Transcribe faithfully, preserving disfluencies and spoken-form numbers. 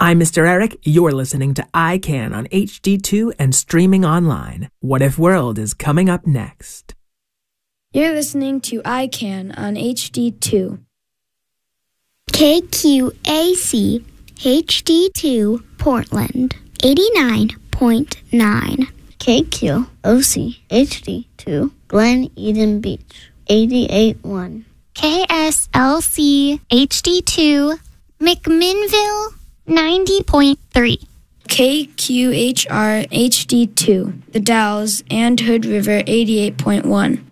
I'm Mister Eric. You're listening to I Can on H D two and streaming online. What If World is coming up next. You're listening to I Can on H D two. K Q A C H D two Portland eighty-nine point nine. K Q O C H D two Glen Eden Beach eighty-eight point one. K S L C H D two McMinnville ninety point three. K Q H R H D two The Dalles and Hood River eighty-eight point one.